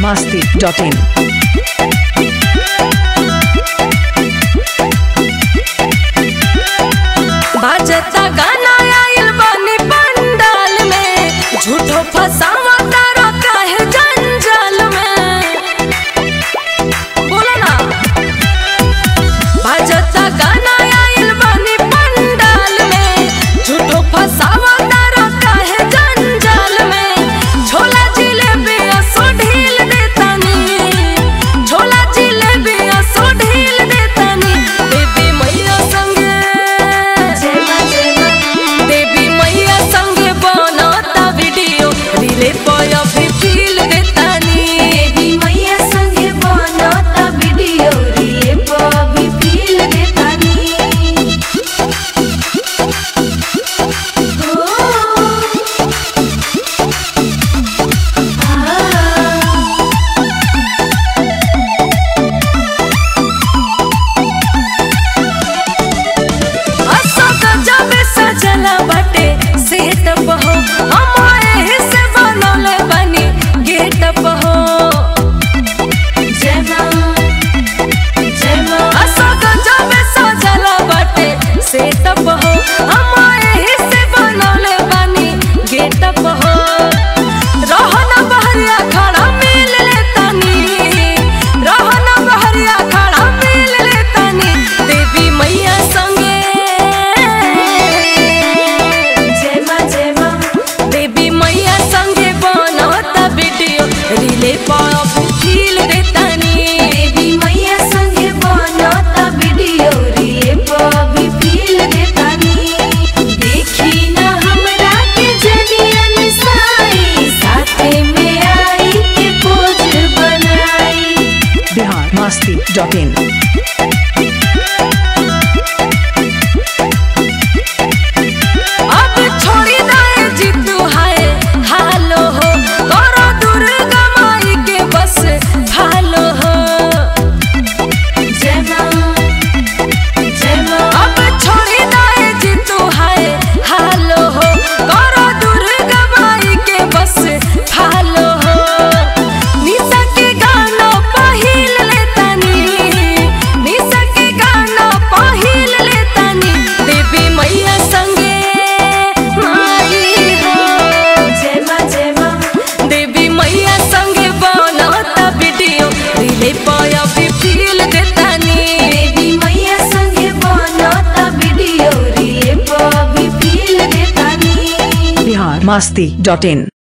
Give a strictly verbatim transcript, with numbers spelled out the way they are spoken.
masti dot in. बाजता गाना आइल बानी पंडाल में, झूठो फसावा तारा काहे जंजाल में। बोलो ना। बाजता गाना आइल बानी पंडाल में, झूठो फसावा तारा काहे जंजाल में। छोला जिलेबी असो ढील देतानी, छोला जिलेबी असो ढील देतानी। बेबी मैया संगे देवी मैया संगे बनता वीडियो, रीले पर अभी फील देतानी। देवी मैया संगे बनता वीडियो, रीले पर अभी फील देतानी। सजला बाटे सेटअप हो, हमारे से बनले बनी गेटअप हो। जय मां जय मां असग जब सजला बाटे सेटअप हो, हमारे से बनले बनी गेटअप हो। रहना बहरिया खड़ा मिल लेतानी, रहना बहरिया खड़ा मिल लेतानी। देवी मैया संगे देवी मैया संगे बनता वीडियो, रीले पर अभी फील देतानी। देवी मैया संगे बनता वीडियो, रीले पर अभी फील देतानी। देखी ना हमरा के जनियन साई, साथे में आई के पोज बनाई। Bihar masti dot in. masti dot in